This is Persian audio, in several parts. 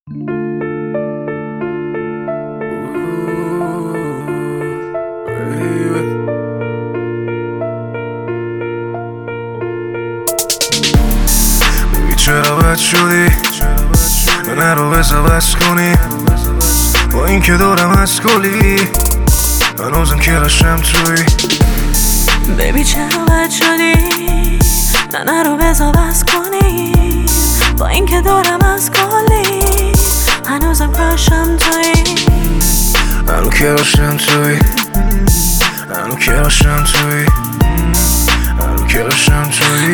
چرا بد شدی من رو بذار بس کنی با این که دارم از کلی هنوزم که رشم توی بیبی چرا بد شدی نه رو بذار بس کنی با این که دارم از کلی هنوزم کراشم توی هنو که رشم توی هنو که رشم توی هنو که رشم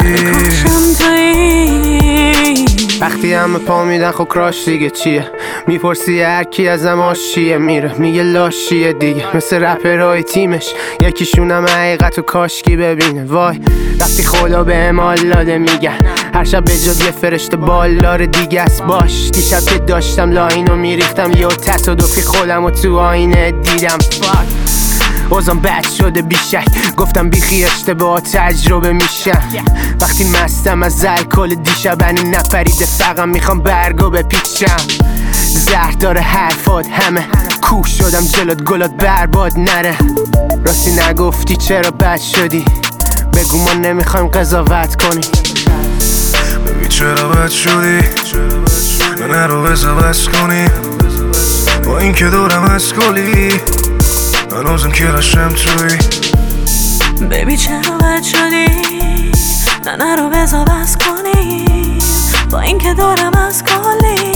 توی وقتی همه پا میدن خب کراش دیگه چیه؟ میپرسی هر کی ازم آشیه میره میگه لاشیه دیگه مثل رپرهای تیمش یکیشونم حقیقتو کاشکی ببینه. وای وقتی خدا به امال داده میگن هر شب به جاد یه فرشته بالدار دیگه است. باش دیشب که داشتم لاینو میریختم یه تصادفی خودم و تو آینه دیدم. فاک بازم بد شده بیشک گفتم بیخی اشتباه تجربه میشم. وقتی مستم از الکل دیشب هنو نپریده فقط میخوام برگو بپیچم. زهر داره حرفات همه کوه شدم جلوت گلات برباد نره. راستی نگفتی چرا بد شدی بگو ما نمیخوایم قضاوت کنی. ببین چرا بد شدی من رو بذار بس کنی با این که دارم از کلی هنوزم که رشم توی بیبی چرا بد شدی نه رو بذار بس کنی با این که دارم از کلی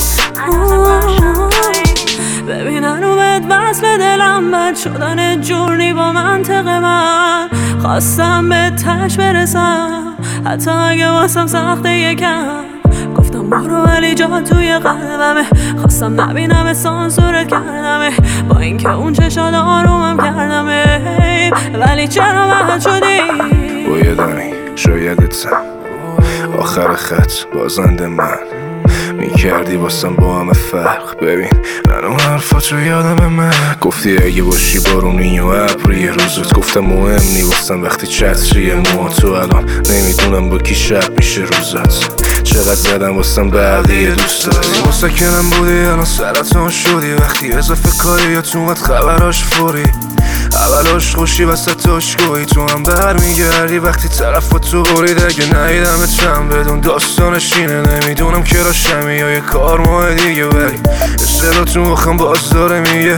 ببین هنو بهت وصل دلم بد شدن جورنی با منطق من خواستم به تش برسم حتی اگه واسم سخته یکم گفتم برو ولی جا توی قلبمه خواستم نبینم سانسورت کردمه با اینکه اون چشات آرومم کردمه ولی چرا بد شدی بایدنی شایدتم آخر خط بازنده من میکردی واسم با همه فرق. ببین منو حرفاتو یادم من گفتی اگه باشی بارونی و ابری روزت گفتم مهم نی واسم وقتی چتریه مو تو الان نمیدونم با کی شب میشه روزت چقدر زدم واسم بعدی دوست داری واسه کنم بودی الان سرطان شدی وقتی اضافه کاری یا تو اومد خبراش فوری اولاش خوشی وسطاش گویی تو هم برمیگردی وقتی طرف تو برید اگه نهیدم چند بدون داستانش اینه نمیدونم که راشمی یا یه کار ماه دیگه ولی صدا تو مخم باز داره میگه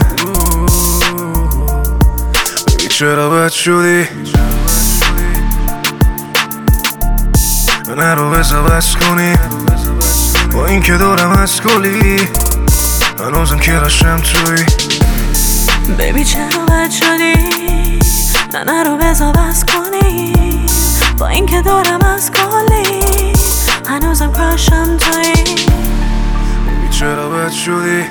ببین چرا بد شدی من رو بذار بس کنی با این که دارم از کلی هنوزم که رشم توی بیبی چرا بد شدی نه رو بذار بس کنی با این که دارم از کلی هنوزم کراشم توی بیبی چرا بد شدی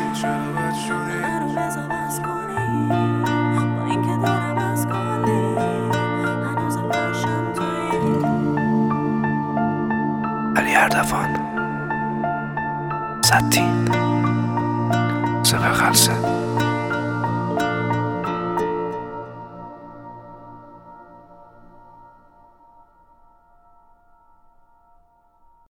علی اردوان 110 صفر خلصه